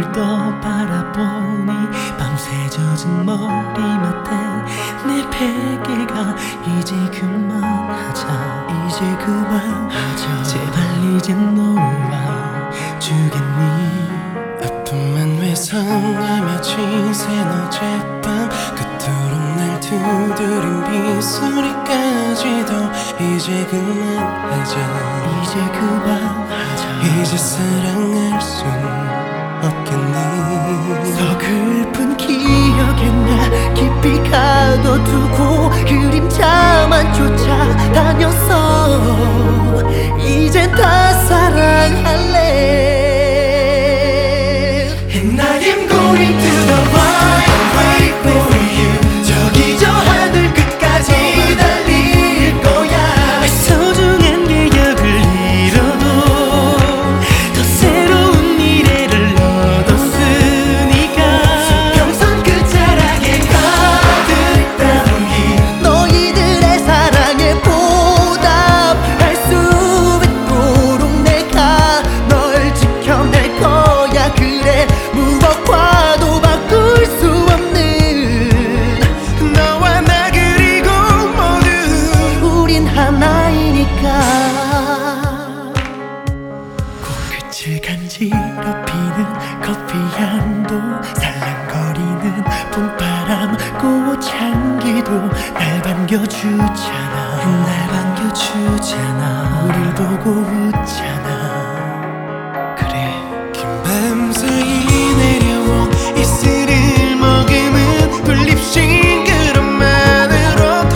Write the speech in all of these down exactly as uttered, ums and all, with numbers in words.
너를 더 바라보니 밤새 젖은 머리맡에 내 베개가 이제 그만하자 이제 그만하자 제발 이제 놓아주겠니 아픔만 외상하며 지샌 어젯밤 그토록 날 두드린 빗소리까지도 이제 그만하자 이제 그만하자 이제 사랑할 순 없겠니 서글픈 기억에 나 깊이 가둬두고 그림자만 쫓아다녔어 이제 다 사랑할래 And I am going to the wild way for you 저기 저 하늘 끝까지 달릴 거야 소중한 기억을 잃어도 더 새로운 미래를 얻었으니까 수평선 끝자락에 가득 담긴 너희들의 사랑에 보답할 수 있도록 내가 널 지켜낼 거야 그래 무엇과도 바꿀 수 없는 너와 나 그리고 모두 우린 하나이니까 코끝을 간지럽히는 커피 향도 살랑거리는 봄바람 꽃향기도 날 반겨주잖아 날 반겨주잖아 우릴 보고 웃잖아 그래 긴 밤사이 내려온 이슬을 머금은 풀립신 그릇만으로도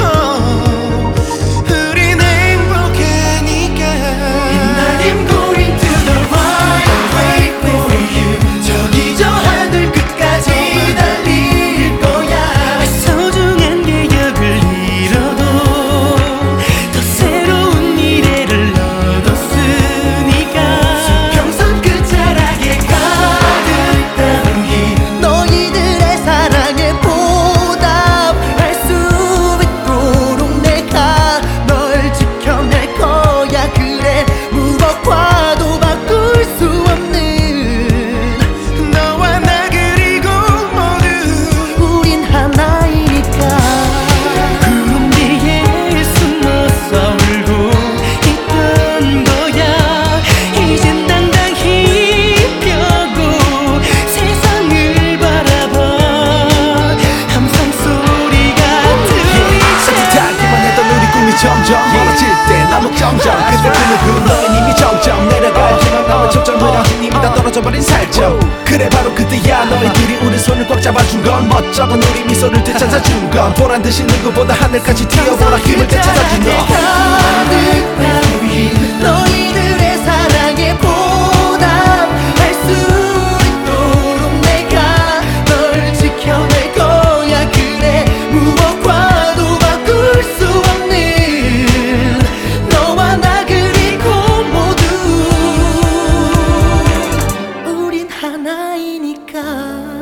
우린 행복하니까 And I am going to the right way for you 저기 저 하늘 끝까지 달릴 거야 소중한 기억을 잃어도 더 새로운 미래를 얻었으니까 수평선 끝자락에 가득 담긴 너희들의 사랑에 보답할 수 있도록 내가 널 지켜낼 거야 그래 무엇과도 바꿀 수 없는 너와 나 그리고 모두 우린 하나이니까 구름 뒤에 숨어서 울고 있던 거야 이젠 당당히 펴고 세상을 바라봐 함성 소리가 들리자 따뜻하기만 했던 우리 꿈이 점점 멀어질 때 나도 점점 그때 그 누구 너는 이미 점점 내려갈 희망 남은 초점으로 힘이 다 떨어져버린 살점 그래 바로 그때야 너희들이 우리 손을 꽉 잡아준 건 멋쩍은 우리 미소를 되찾아준 건 보란듯이 누구보다 하늘까지 튀어보라 힘을 되찾아준 너 가득 담긴 너희들의 사랑에 보답할 수 있도록 내가 널 지켜낼 거야 그래 무엇과도 바꿀 수 없는 너와 나 그리고 모두 우린 하나이니까